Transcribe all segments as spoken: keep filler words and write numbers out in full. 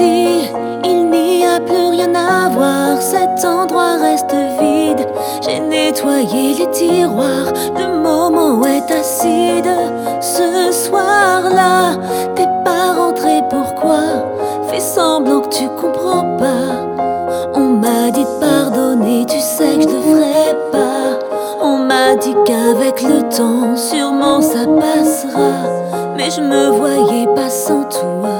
ici, il n'y a plus rien à voir. Cet endroit reste vide. J'ai nettoyé les tiroirs, le moment est acide. Ce soir-là, t'es pas rentré, pourquoi? Fais semblant que tu comprends pas. On m'a dit de pardonner, tu sais que je le ferai pas. On m'a dit qu'avec le temps, sûrement ça passera. Mais je me voyais pas sans toi.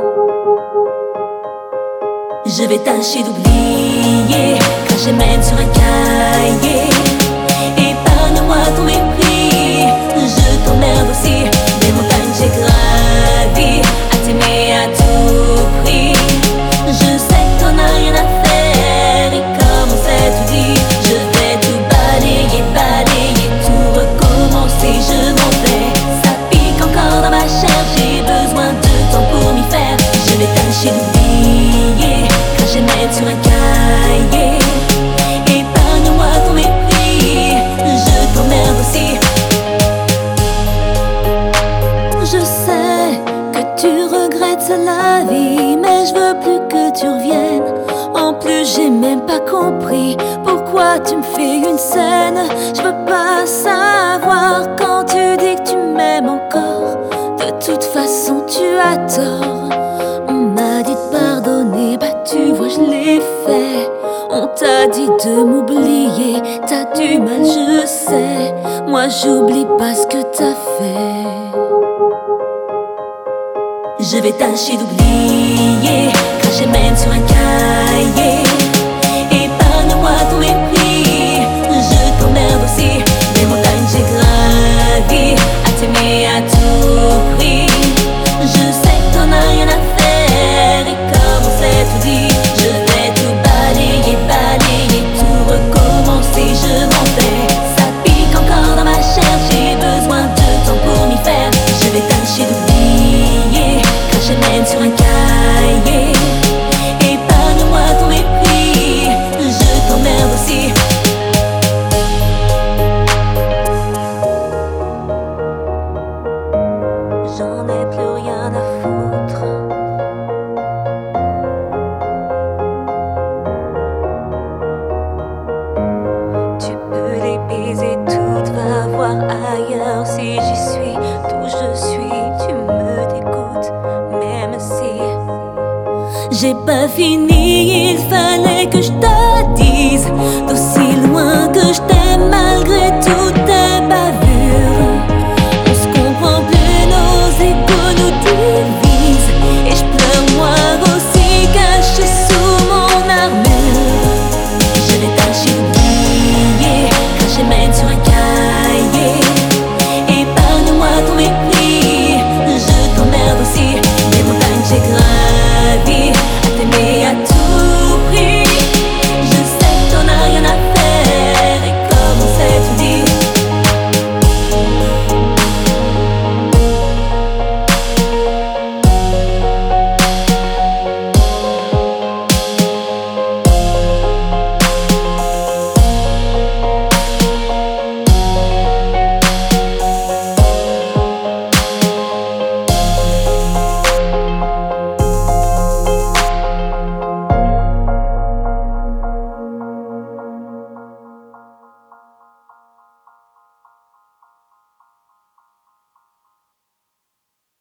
Je vais tâcher d'oublier quand je mène sur un cahier. Épargne-moi ton mépris, je t'emmerde aussi. Des montagnes j'ai gravi, à t'aimer à tout prix. Je sais que t'en as rien à faire, et comme on s'est tout dit, je vais tout balayer, balayer, tout recommencer, je m'en vais. Ça pique encore dans ma chair, j'ai besoin de temps pour m'y faire. Je vais tâcher d'oublier quand je mets sur un cahier. Épargne-moi ton mépris, je t'emmerde aussi. Je sais que tu regrettes la vie, mais je veux plus que tu reviennes. En plus j'ai même pas compris pourquoi tu me fais une scène. Je veux pas savoir quand tu dis que tu m'aimes encore. De toute façon tu as tort. On m'a dit de pardonner, bah tu vois je l'ai fait. On t'a dit de m'oublier, t'as du mal je sais. Moi j'oublie pas ce que t'as fait. Je vais tâcher d'oublier quand je mène sur un cahier. Épargne-moi ton mépris, je t'emmerde aussi. Des montagnes j'ai gravi, à t'aimer à tout prix. Je sais que t'en as rien à faire, et comme on s'est tout dit, je vais tout balayer, balayer, tout recommencer, je m'en vais. Ça pique encore dans ma chair, j'ai besoin de temps pour m'y faire. Je vais tâcher d'oublier quand je mène sur un cahier. Épargne-moi ton mépris, je t'emmerde aussi. J'en ai plus rien à foutre. Tu peux les baiser toutes, va voir ailleurs si j'y suis. D'où je suis, tu me dégoûtes, même si j'ai pas fini.